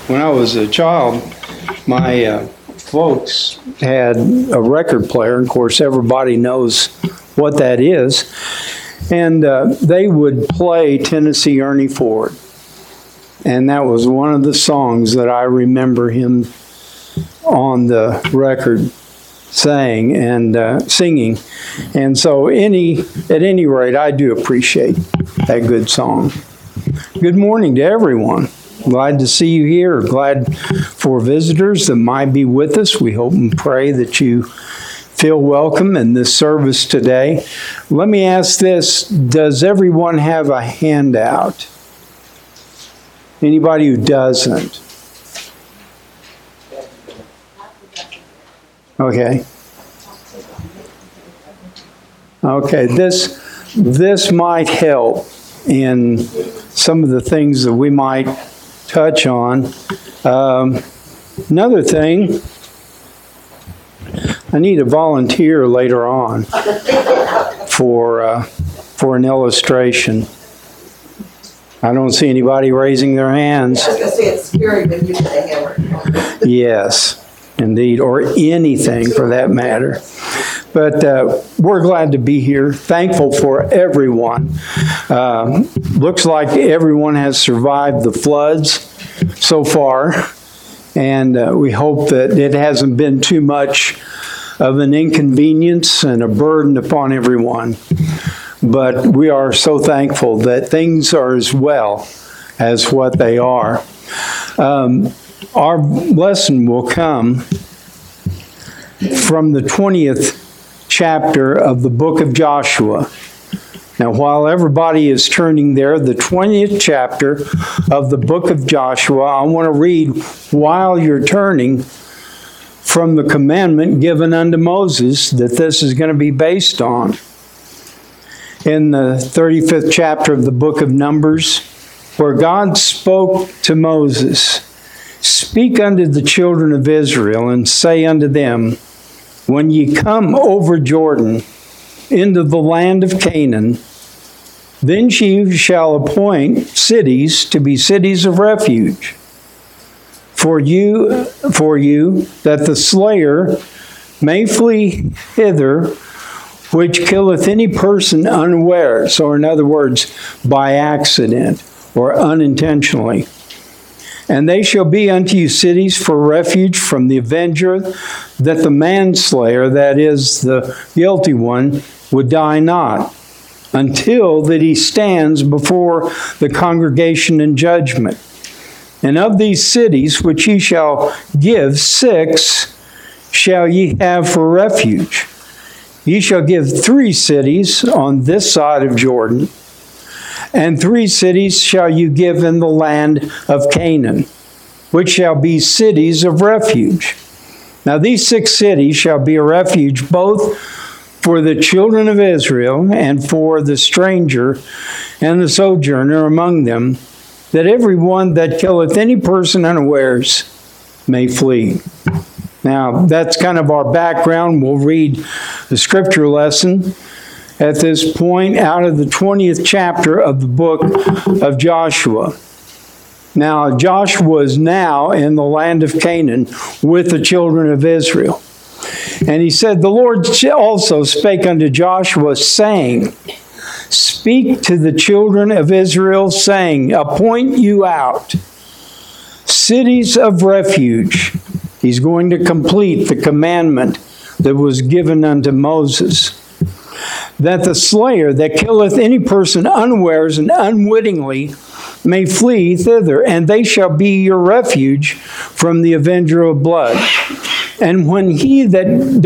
When I was a child, my folks had a record player. Of course, everybody knows what that is. And they would play Tennessee Ernie Ford. And that was one of the songs that I remember him on the record saying and singing. And so at any rate, I do appreciate that good song. Good morning to everyone. Glad to see you here. Glad for visitors that might be with us. We hope and pray that you feel welcome in this service today. Let me ask this. Does everyone have a handout? Anybody who doesn't? Okay. Okay, this might help in some of the things that we might touch on. Another thing, I need a volunteer later on for an illustration. I don't see anybody raising their hands. I was going to say it's scary when you say hammer. Yes, indeed, or anything for that matter. But we're glad to be here, thankful for everyone. Looks like everyone has survived the floods so far, and we hope that it hasn't been too much of an inconvenience and a burden upon everyone. But we are so thankful that things are as well as what they are. Our lesson will come from the 20th chapter of the book of Joshua. Now, while everybody is turning there, the 20th chapter of the book of Joshua, I want to read while you're turning from the commandment given unto Moses that this is going to be based on. In the 35th chapter of the book of Numbers, where God spoke to Moses, "Speak unto the children of Israel, and say unto them, when ye come over Jordan into the land of Canaan, then ye shall appoint cities to be cities of refuge for you, that the slayer may flee hither, which killeth any person unawares," or in other words, by accident or unintentionally. "And they shall be unto you cities for refuge from the avenger, that the manslayer," that is, the guilty one, "would die not, until that he stands before the congregation in judgment. And of these cities which ye shall give, 6 shall ye have for refuge. Ye shall give 3 cities on this side of Jordan, and 3 cities shall you give in the land of Canaan, which shall be cities of refuge. Now these 6 cities shall be a refuge both for the children of Israel and for the stranger and the sojourner among them, that every one that killeth any person unawares may flee." Now that's kind of our background. We'll read the scripture lesson at this point out of the 20th chapter of the book of Joshua. Now, Joshua is now in the land of Canaan with the children of Israel. And he said, "The Lord also spake unto Joshua, saying, Speak to the children of Israel, saying, Appoint you out cities of refuge." He's going to complete the commandment that was given unto Moses. "That the slayer that killeth any person unawares and unwittingly may flee thither, and they shall be your refuge from the avenger of blood. And when he that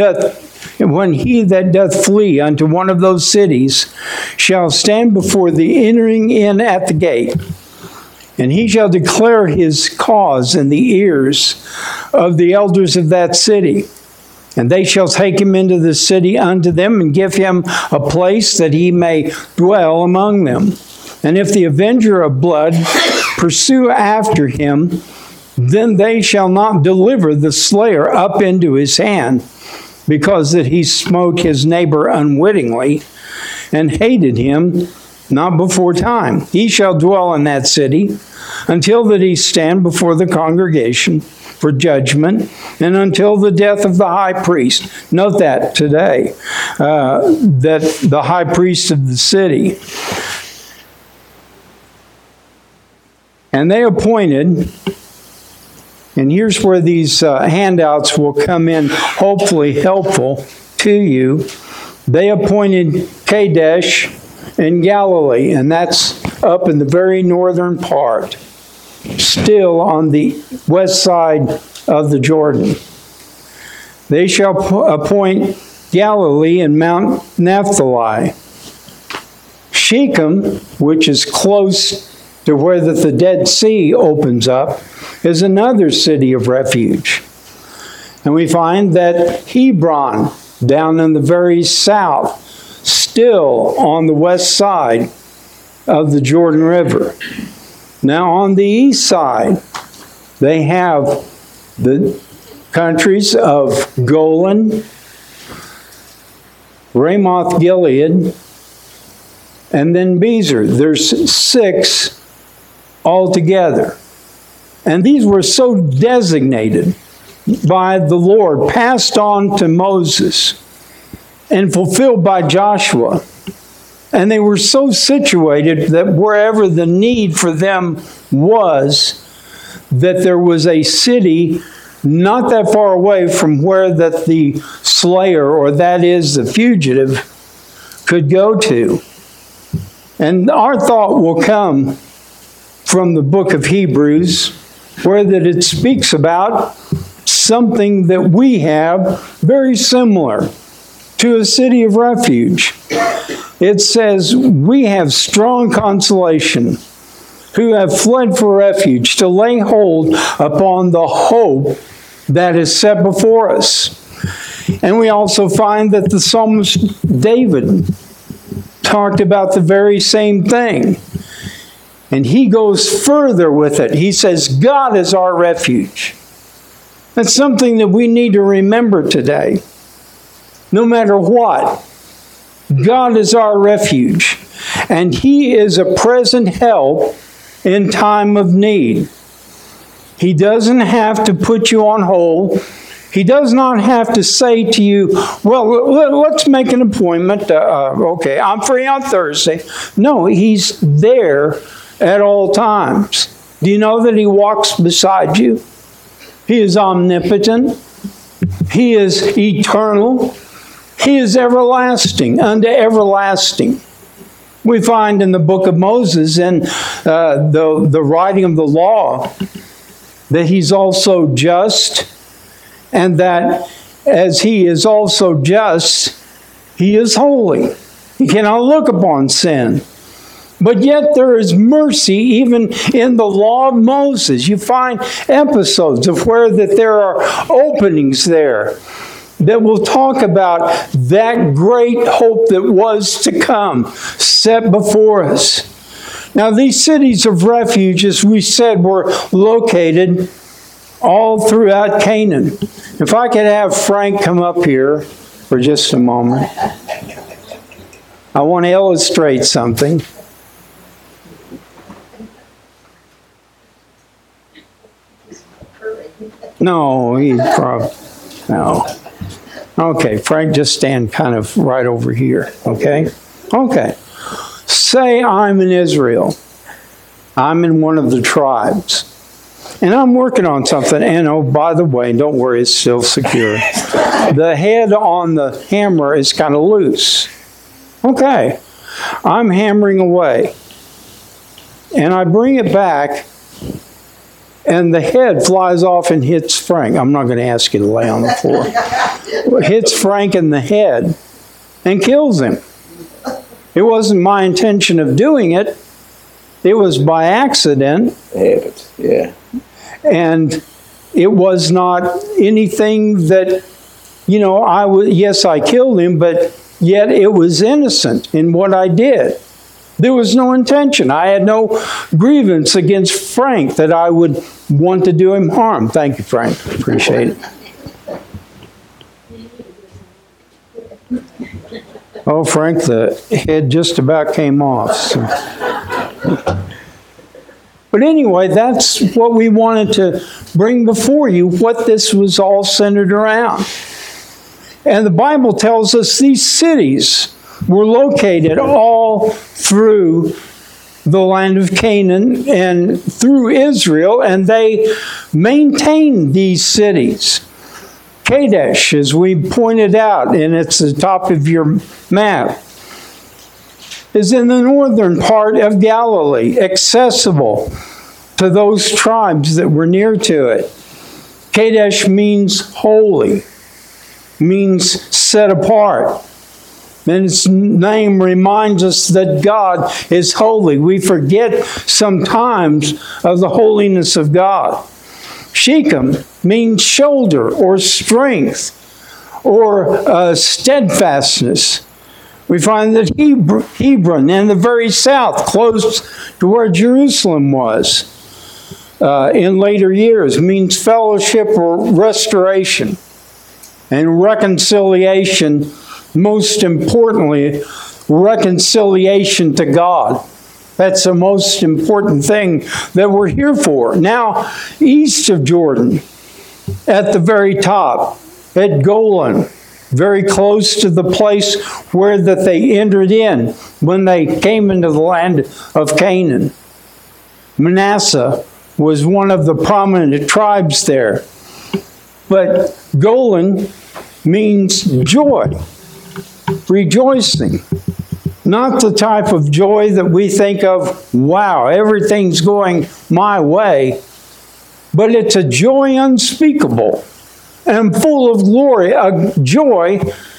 doth flee unto one of those cities shall stand before the entering in at the gate, and he shall declare his cause in the ears of the elders of that city. And they shall take him into the city unto them, and give him a place that he may dwell among them. And if the avenger of blood pursue after him, then they shall not deliver the slayer up into his hand, because that he smote his neighbor unwittingly, and hated him not before time. He shall dwell in that city until that he stand before the congregation for judgment, and until the death of the high priest. Note that today, that the high priest of the city. And they appointed, and here's where these handouts will come in, hopefully helpful to you. They appointed Kadesh in Galilee, and that's up in the very northern part, still on the west side of the Jordan. They shall appoint Galilee and Mount Naphtali. Shechem, which is close to where the Dead Sea opens up, is another city of refuge. And we find that Hebron, down in the very south, still on the west side of the Jordan River. Now on the east side, they have the countries of Golan, Ramoth Gilead, and then Bezer. There's 6 altogether. And these were so designated by the Lord, passed on to Moses, and fulfilled by Joshua. And they were so situated that wherever the need for them was, that there was a city not that far away from where that the slayer, or that is the fugitive, could go to. And our thought will come from the book of Hebrews, where that it speaks about something that we have very similar to a city of refuge. It says, we have strong consolation, who have fled for refuge, to lay hold upon the hope that is set before us. And we also find that the psalmist David talked about the very same thing. And he goes further with it. He says, God is our refuge. That's something that we need to remember today. No matter what, God is our refuge. And He is a present help in time of need. He doesn't have to put you on hold. He does not have to say to you, well, let's make an appointment. Okay, I'm free on Thursday. No, He's there at all times. Do you know that He walks beside you? He is omnipotent. He is eternal. He is everlasting unto everlasting. We find in the book of Moses and the writing of the law that He's also just, and that as He is also just, He is holy. He cannot look upon sin. But yet there is mercy even in the law of Moses. You find episodes of where that there are openings there that will talk about that great hope that was to come set before us. Now these cities of refuge, as we said, were located all throughout Canaan. If I could have Frank come up here for just a moment. I want to illustrate something. No, no. Okay, Frank, just stand kind of right over here, okay? Okay. Say I'm in Israel. I'm in one of the tribes. And I'm working on something. And oh, by the way, don't worry, it's still secure. The head on the hammer is kind of loose. Okay. I'm hammering away. And I bring it back, and the head flies off and hits Frank. I'm not going to ask you to lay on the floor. Hits Frank in the head and kills him. It wasn't my intention of doing it. It was by accident. Yeah. And it was not anything that, yes, I killed him, but yet it was innocent in what I did. There was no intention. I had no grievance against Frank that I would want to do him harm. Thank you, Frank. Appreciate it. Oh, Frank, the head just about came off. So. But anyway, that's what we wanted to bring before you, what this was all centered around. And the Bible tells us these cities were located all through the land of Canaan and through Israel, and they maintained these cities. Kadesh, as we pointed out, and it's the top of your map, is in the northern part of Galilee, accessible to those tribes that were near to it. Kadesh means holy, means set apart. And its name reminds us that God is holy. We forget sometimes of the holiness of God. Shechem means shoulder or strength or steadfastness. We find that Hebron in the very south, close to where Jerusalem was in later years, means fellowship or restoration. And reconciliation, most importantly, reconciliation to God. That's the most important thing that we're here for. Now, east of Jordan, at the very top, at Golan, very close to the place where that they entered in when they came into the land of Canaan. Manasseh was one of the prominent tribes there. But Golan means joy, rejoicing. Not the type of joy that we think of, wow, everything's going my way, but it's a joy unspeakable and full of glory, a joy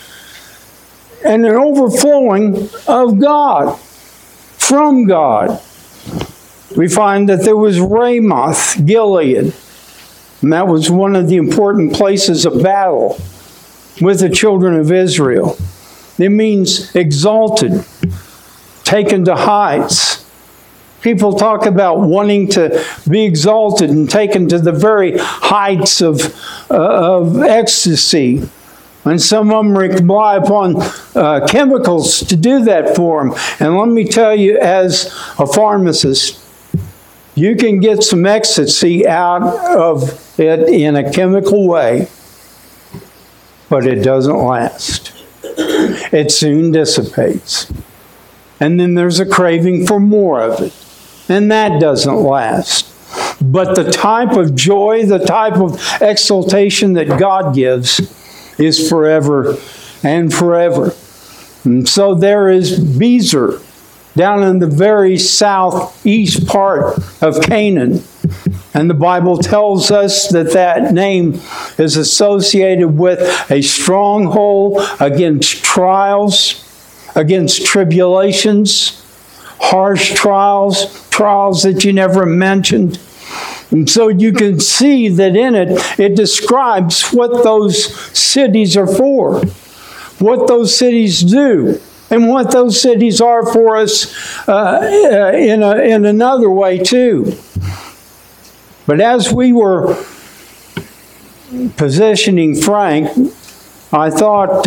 and an overflowing of God, from God. We find that there was Ramoth Gilead, and that was one of the important places of battle with the children of Israel. It means exalted, taken to heights. People talk about wanting to be exalted and taken to the very heights of ecstasy. And some of them rely upon chemicals to do that for them. And let me tell you, as a pharmacist, you can get some ecstasy out of it in a chemical way, but it doesn't last. It soon dissipates. And then there's a craving for more of it. And that doesn't last. But the type of joy, the type of exaltation that God gives is forever and forever. And so there is Bezer, down in the very southeast part of Canaan. And the Bible tells us that that name is associated with a stronghold against trials, against tribulations, harsh trials, trials that you never mentioned. And so you can see that in it, it describes what those cities are for, what those cities do, and what those cities are for us in another way too. But as we were positioning Frank, I thought,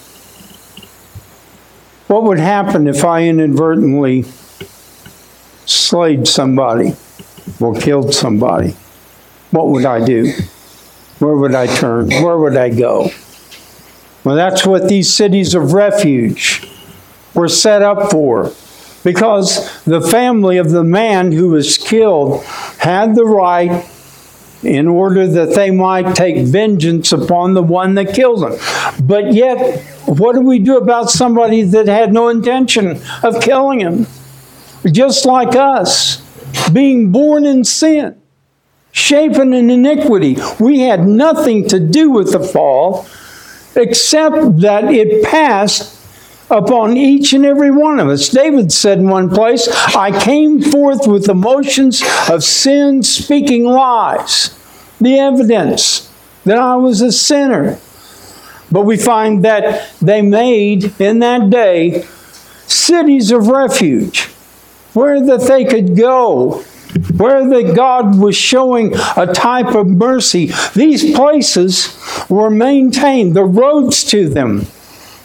what would happen if I inadvertently slayed somebody or killed somebody? What would I do? Where would I turn? Where would I go? Well, that's what these cities of refuge were set up for. Because the family of the man who was killed had the right, in order that they might take vengeance upon the one that killed him. But yet, what do we do about somebody that had no intention of killing him? Just like us, being born in sin, shapen in iniquity. We had nothing to do with the fall, except that it passed upon each and every one of us. David said in one place, I came forth with the motions of sin, speaking lies. The evidence that I was a sinner. But we find that they made in that day cities of refuge, where that they could go, where that God was showing a type of mercy. These places were maintained, the roads to them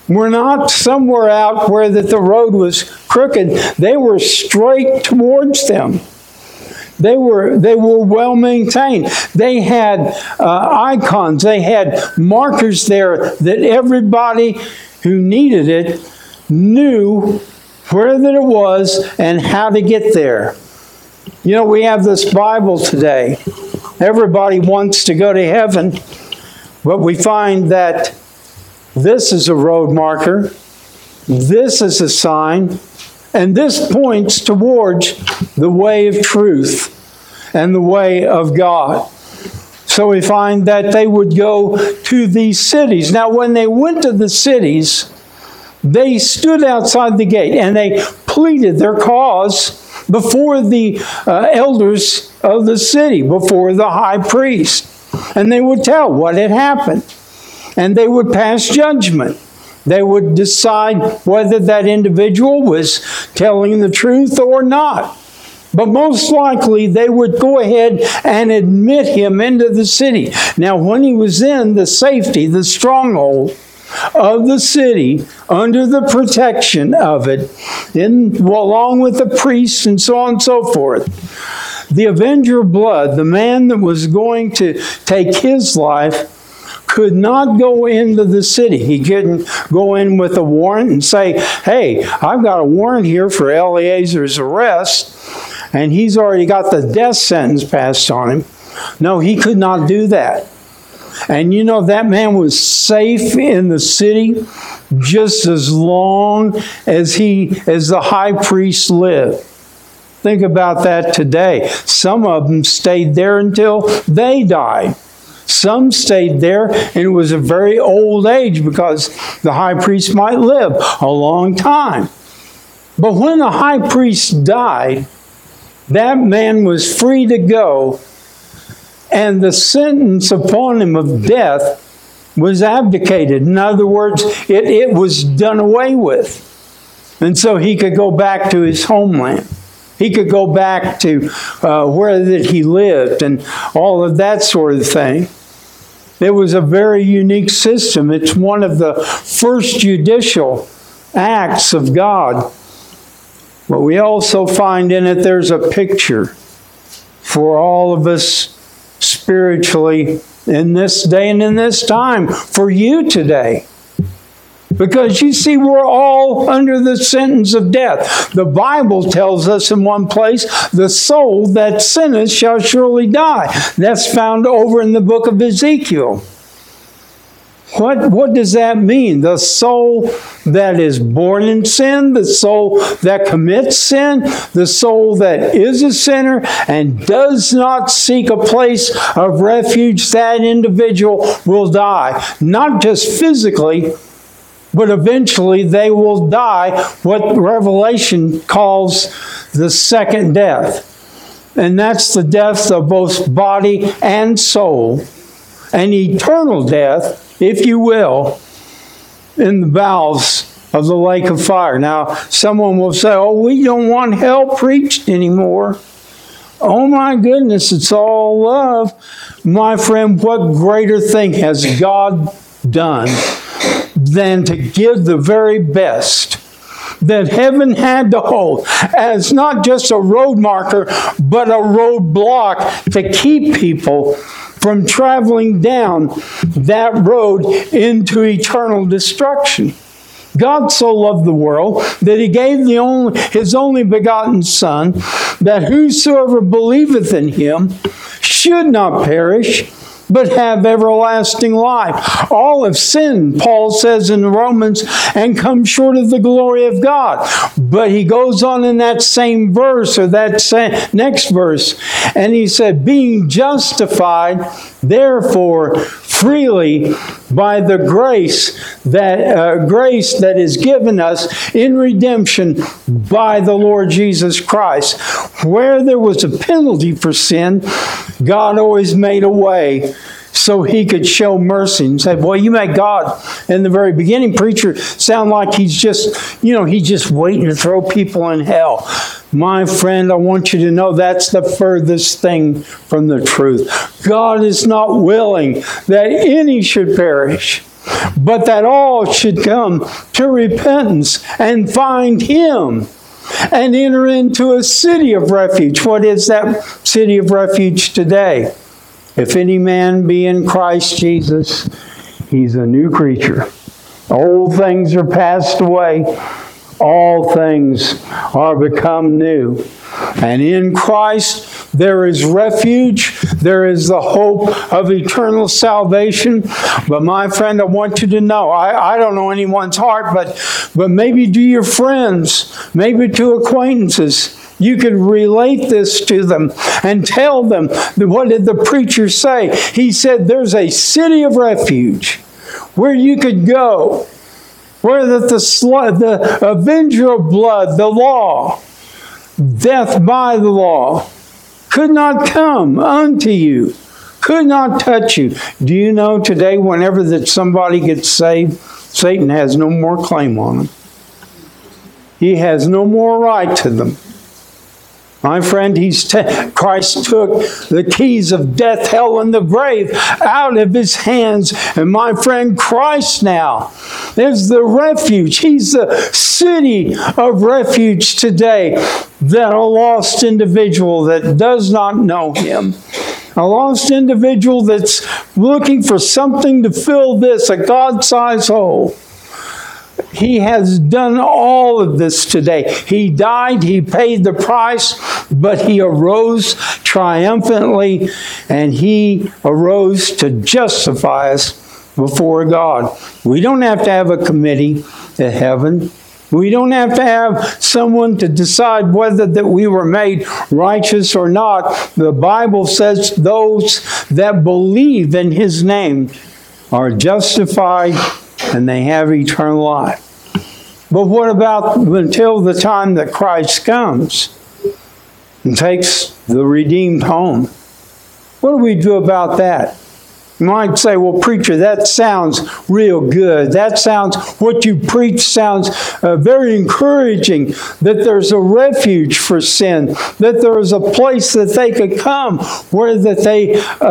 were not somewhere out where that the road was crooked. They were straight towards them. They were well maintained. They had icons. They had markers there that everybody who needed it knew where that it was and how to get there. You know, we have this Bible today. Everybody wants to go to heaven, but we find that this is a road marker, this is a sign, and this points towards the way of truth and the way of God. So we find that they would go to these cities. Now, when they went to the cities, they stood outside the gate and they pleaded their cause before the elders of the city, before the high priest. And they would tell what had happened. And they would pass judgment. They would decide whether that individual was telling the truth or not. But most likely they would go ahead and admit him into the city. Now, when he was in the safety, the stronghold of the city, under the protection of it, along with the priests and so on and so forth, the avenger of blood, the man that was going to take his life, could not go into the city. He couldn't go in with a warrant and say, hey, I've got a warrant here for Eleazar's arrest, and he's already got the death sentence passed on him. No, he could not do that. And you know, that man was safe in the city just as long as the high priest lived. Think about that today. Some of them stayed there until they died. Some stayed there, and it was a very old age because the high priest might live a long time. But when the high priest died, that man was free to go, and the sentence upon him of death was abdicated. In other words, it was done away with. And so he could go back to his homeland. He could go back to where that he lived and all of that sort of thing. It was a very unique system. It's one of the first judicial acts of God. But we also find in it there's a picture for all of us spiritually in this day and in this time, for you today. Because you see, we're all under the sentence of death. The Bible tells us in one place, the soul that sinneth shall surely die. That's found over in the book of Ezekiel. What does that mean? The soul that is born in sin, the soul that commits sin, the soul that is a sinner and does not seek a place of refuge, that individual will die. Not just physically, but eventually they will die, what Revelation calls the second death. And that's the death of both body and soul. An eternal death, if you will, in the bowels of the lake of fire. Now, someone will say, oh, we don't want hell preached anymore. Oh my goodness, it's all love. My friend, what greater thing has God done than to give the very best that heaven had to hold as not just a road marker, but a roadblock to keep people from traveling down that road into eternal destruction. God so loved the world that he gave his only begotten Son, that whosoever believeth in him should not perish, but have everlasting life. All have sinned, Paul says in Romans, and come short of the glory of God. But he goes on in that same verse, or that next verse, and he said, being justified, therefore, freely by the grace that is given us in redemption by the Lord Jesus Christ. Where there was a penalty for sin, God always made a way so he could show mercy and say, boy, you make God in the very beginning, preacher, sound like he's just waiting to throw people in hell. My friend, I want you to know that's the furthest thing from the truth. God is not willing that any should perish, but that all should come to repentance and find Him and enter into a city of refuge. What is that city of refuge today? If any man be in Christ Jesus, he's a new creature. Old things are passed away. All things are become new. And in Christ there is refuge. There is the hope of eternal salvation. But my friend, I want you to know, I don't know anyone's heart, but maybe to your friends, maybe to acquaintances, you could relate this to them and tell them, what did the preacher say? He said there's a city of refuge where you could go, where the avenger of blood, the law, death by the law, could not come unto you, could not touch you. Do you know today, whenever that somebody gets saved, Satan has no more claim on them. He has no more right to them. My friend, Christ took the keys of death, hell, and the grave out of his hands. And my friend, Christ now is the refuge. He's the city of refuge today. That a lost individual that does not know him, a lost individual that's looking for something to fill this, a God-sized hole. He has done all of this today. He died, He paid the price, but He arose triumphantly, and He arose to justify us before God. We don't have to have a committee at heaven. We don't have to have someone to decide whether that we were made righteous or not. The Bible says those that believe in His name are justified and they have eternal life. But what about until the time that Christ comes and takes the redeemed home? What do we do about that? You might say, well, preacher, that sounds real good. That sounds, what you preach sounds very encouraging, that there's a refuge for sin, that there is a place that they could come where that they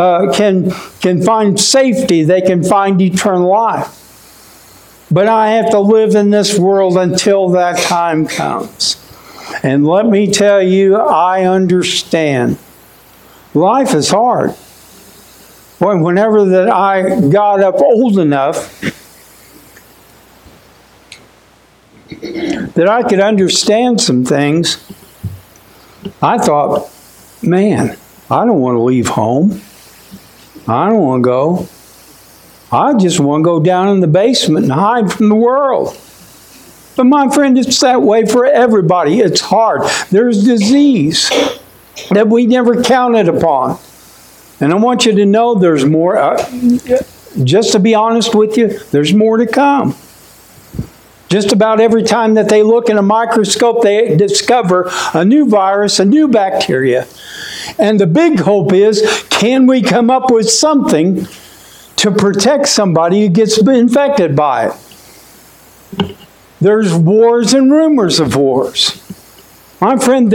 can find safety, they can find eternal life. But I have to live in this world until that time comes. And let me tell you, I understand. Life is hard. Whenever that I got up old enough that I could understand some things, I thought, man, I don't want to leave home. I don't want to go. I just want to go down in the basement and hide from the world. But my friend, it's that way for everybody. It's hard. There's disease that we never counted upon. And I want you to know there's more. Just to be honest with you, there's more to come. Just about every time that they look in a microscope, they discover a new virus, a new bacteria. And the big hope is, can we come up with something to protect somebody who gets infected by it? There's wars and rumors of wars. My friend,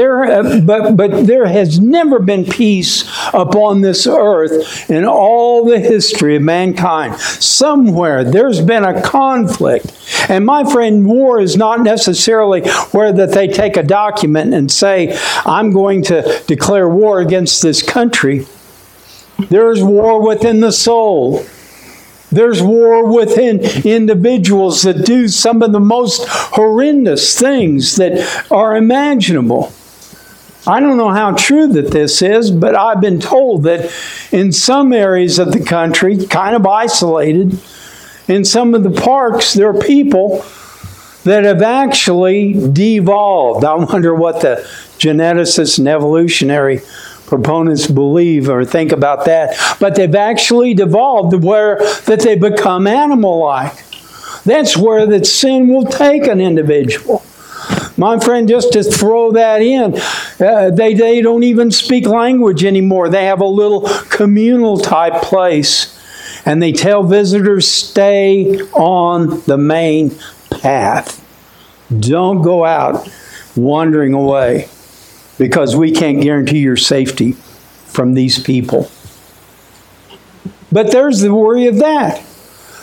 but there has never been peace upon this earth in all the history of mankind. Somewhere there's been a conflict. And my friend, war is not necessarily where that they take a document and say, I'm going to declare war against this country. There's war within the soul. There's war within individuals that do some of the most horrendous things that are imaginable. I don't know how true that this is, but I've been told that in some areas of the country, kind of isolated, in some of the parks, there are people that have actually devolved. I wonder what the geneticists and evolutionary proponents believe or think about that. But they've actually devolved to where that they become animal-like. That's where that sin will take an individual. My friend, just to throw that in, they don't even speak language anymore. They have a little communal type place. And they tell visitors, stay on the main path. Don't go out wandering away, because we can't guarantee your safety from these people. But there's the worry of that.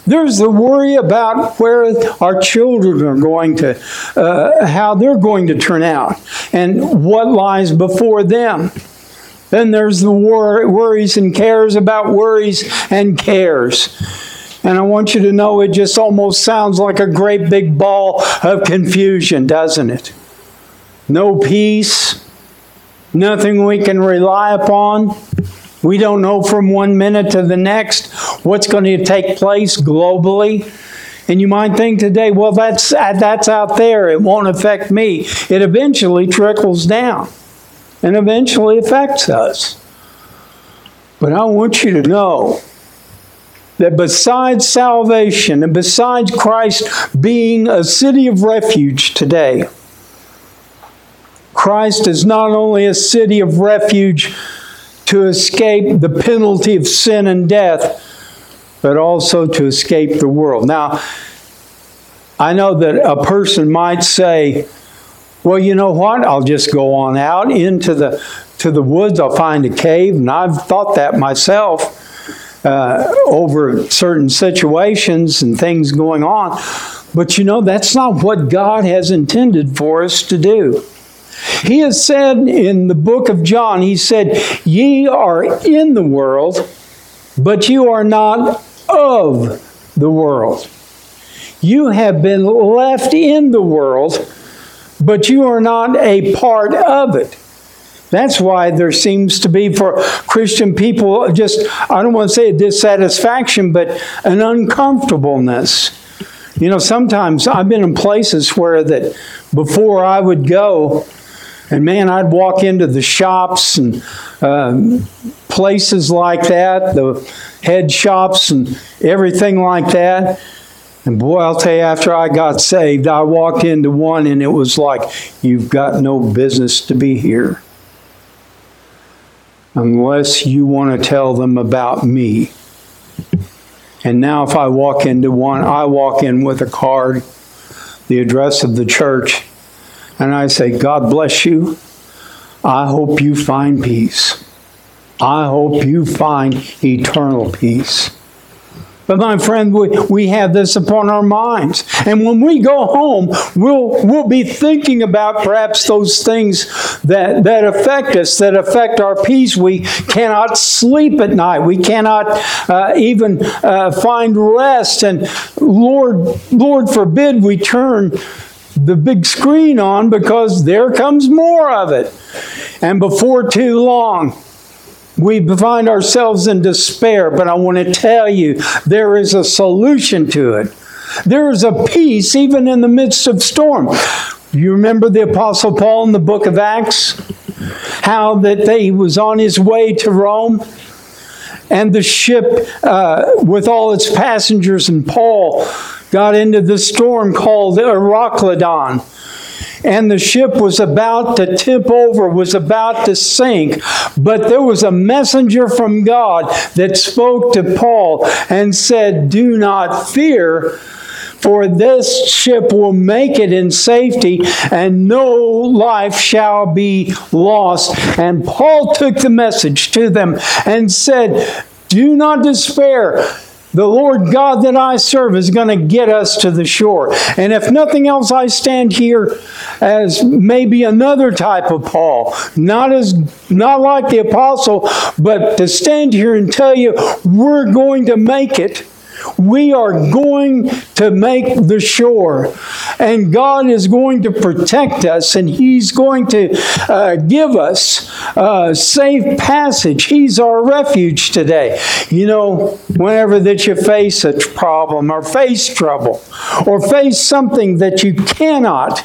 There's the worry about where our children are going to, how they're going to turn out, and what lies before them. Then there's the worries and cares about worries and cares. And I want you to know it just almost sounds like a great big ball of confusion, doesn't it? No peace, nothing we can rely upon. We don't know from one minute to the next what's going to take place globally. And you might think today, well, that's out there. It won't affect me. It eventually trickles down and eventually affects us. But I want you to know that besides salvation and besides Christ being a city of refuge today, Christ is not only a city of refuge to escape the penalty of sin and death, but also to escape the world. Now, I know that a person might say, well, you know what? I'll just go on out into the woods. I'll find a cave. And I've thought that myself over certain situations and things going on. But you know, that's not what God has intended for us to do. He has said in the book of John, he said, ye are in the world, but you are not of the world. You have been left in the world, but you are not a part of it. That's why there seems to be for Christian people just, I don't want to say a dissatisfaction, but an uncomfortableness. You know, sometimes I've been in places where that before I would go, and man, I'd walk into the shops and places like that, the head shops and everything like that. And boy, I'll tell you, after I got saved, I walked into one and it was like, you've got no business to be here unless you want to tell them about me. And now if I walk into one, I walk in with a card, the address of the church, and I say, God bless you. I hope you find peace. I hope you find eternal peace. But my friend, we have this upon our minds. And when we go home, we'll be thinking about perhaps those things that affect us, that affect our peace. We cannot sleep at night. We cannot even find rest. And Lord forbid we turn the big screen on, because there comes more of it. And before too long, we find ourselves in despair. But I want to tell you, there is a solution to it. There is a peace even in the midst of storm. You remember the Apostle Paul in the book of Acts? How that he was on his way to Rome, and the ship with all its passengers and Paul got into the storm called Euroclydon. And the ship was about to tip over, was about to sink. But there was a messenger from God that spoke to Paul and said, do not fear, for this ship will make it in safety, and no life shall be lost. And Paul took the message to them and said, do not despair. The Lord God that I serve is going to get us to the shore. And if nothing else, I stand here as maybe another type of Paul. Not like the apostle, but to stand here and tell you, we're going to make it. We are going to make the shore. And God is going to protect us, and He's going to give us safe passage. He's our refuge today. You know, whenever that you face a problem or face trouble or face something that you cannot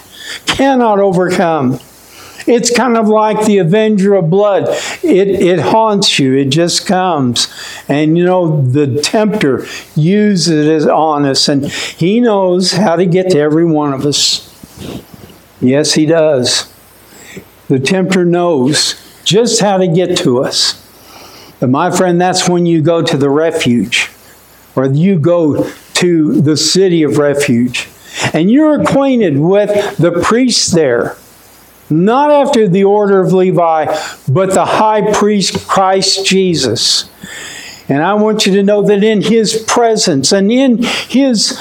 overcome, it's kind of like the avenger of blood. It haunts you. It just comes. And you know, the tempter uses it on us, and he knows how to get to every one of us. Yes, he does. The tempter knows just how to get to us. But my friend, that's when you go to the refuge, or you go to the city of refuge, and you're acquainted with the priest there. Not after the order of Levi, but the high priest Christ Jesus. And I want you to know that in His presence and in His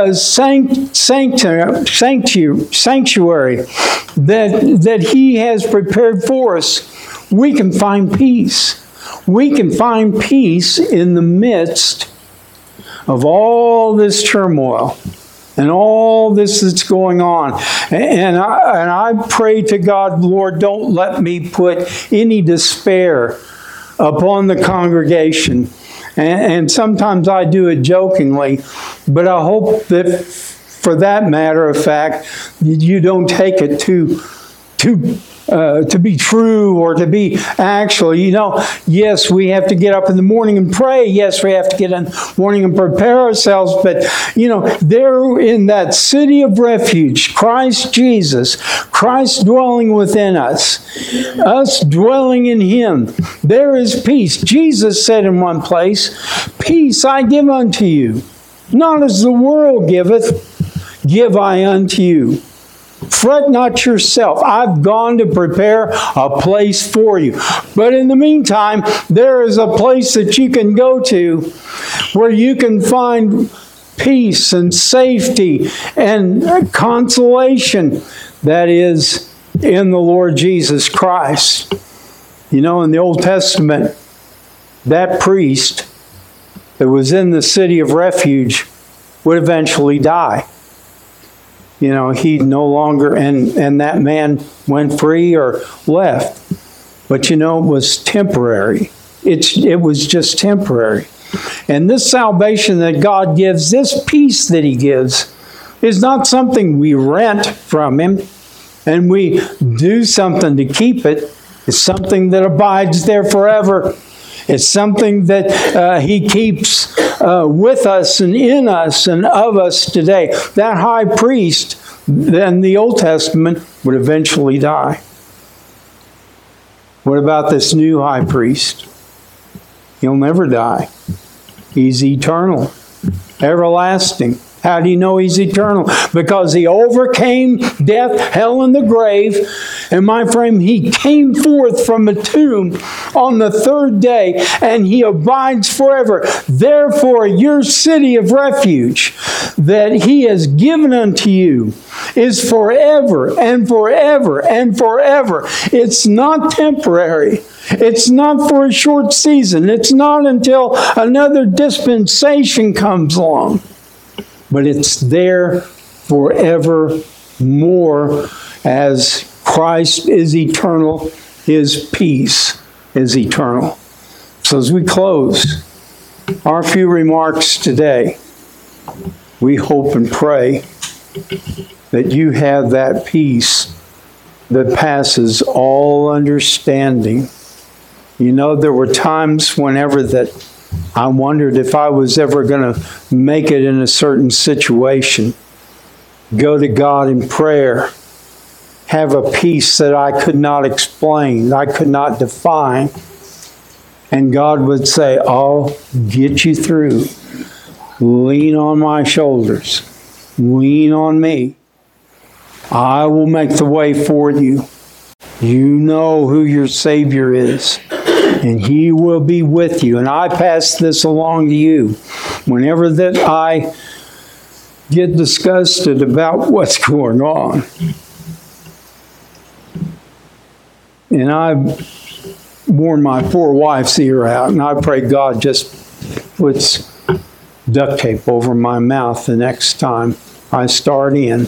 sanctuary that He has prepared for us, we can find peace. We can find peace in the midst of all this turmoil and all this that's going on. And I pray to God, Lord, don't let me put any despair upon the congregation. And sometimes I do it jokingly, but I hope that for that matter of fact, you don't take it to be true or to be actual. Yes, we have to get up in the morning and pray. Yes, we have to get in the morning and prepare ourselves. But, there in that city of refuge, Christ Jesus, Christ dwelling within us dwelling in Him, there is peace. Jesus said in one place, "Peace I give unto you, not as the world giveth, give I unto you. Fret not yourself. I've gone to prepare a place for you." But in the meantime, there is a place that you can go to where you can find peace and safety and consolation. That is in the Lord Jesus Christ. In the Old Testament, that priest that was in the city of refuge would eventually die. He no longer, and that man went free or left. But it was temporary. It was just temporary. And this salvation that God gives, this peace that He gives, is not something we rent from Him and we do something to keep it. It's something that abides there forever. It's something that He keeps with us and in us and of us today. That high priest in the Old Testament would eventually die. What about this new high priest? He'll never die. He's eternal, everlasting. How do you know He's eternal? Because He overcame death, hell, and the grave. And my friend, He came forth from a tomb on the third day, and He abides forever. Therefore, your city of refuge that He has given unto you is forever and forever and forever. It's not temporary. It's not for a short season. It's not until another dispensation comes along. But it's there forevermore. As Christ is eternal, His peace is eternal. So as we close our few remarks today, we hope and pray that you have that peace that passes all understanding. There were times whenever that I wondered if I was ever going to make it in a certain situation. Go to God in prayer. Have a peace that I could not explain, I could not define. And God would say, "I'll get you through. Lean on my shoulders. Lean on me. I will make the way for you. You know who your Savior is. And He will be with you." And I pass this along to you. Whenever that I get disgusted about what's going on. And I've worn my poor wife's ear out, and I pray God just puts duct tape over my mouth the next time I start in.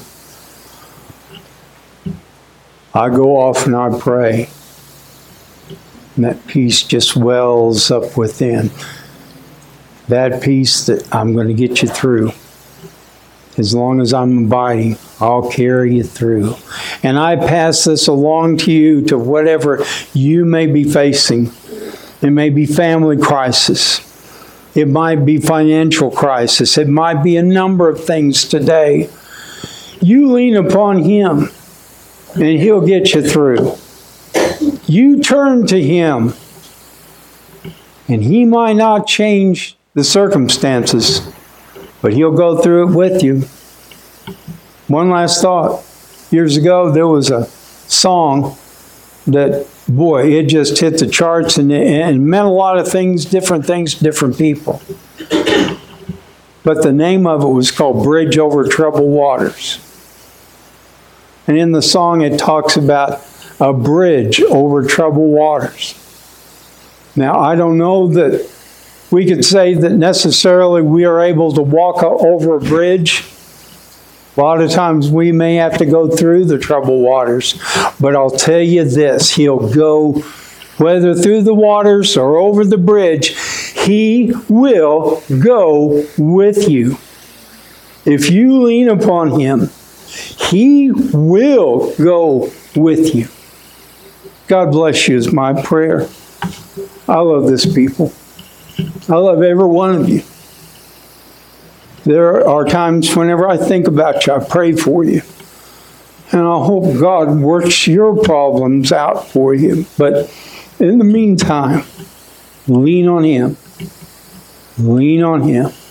I go off and I pray. And that peace just wells up within. That peace that I'm going to get you through. As long as I'm abiding, I'll carry you through. And I pass this along to you, to whatever you may be facing. It may be family crisis. It might be financial crisis. It might be a number of things today. You lean upon Him, and He'll get you through. You turn to Him, and He might not change the circumstances, but He'll go through it with you. One last thought. Years ago, there was a song that, boy, it just hit the charts and meant a lot of things, different people. But the name of it was called Bridge Over Troubled Waters. And in the song it talks about a bridge over troubled waters. Now, I don't know that we could say that necessarily we are able to walk over a bridge. A lot of times we may have to go through the troubled waters. But I'll tell you this, He'll go, whether through the waters or over the bridge, He will go with you. If you lean upon Him, He will go with you. God bless you is my prayer. I love this people. I love every one of you. There are times whenever I think about you, I pray for you. And I hope God works your problems out for you. But in the meantime, lean on Him. Lean on Him.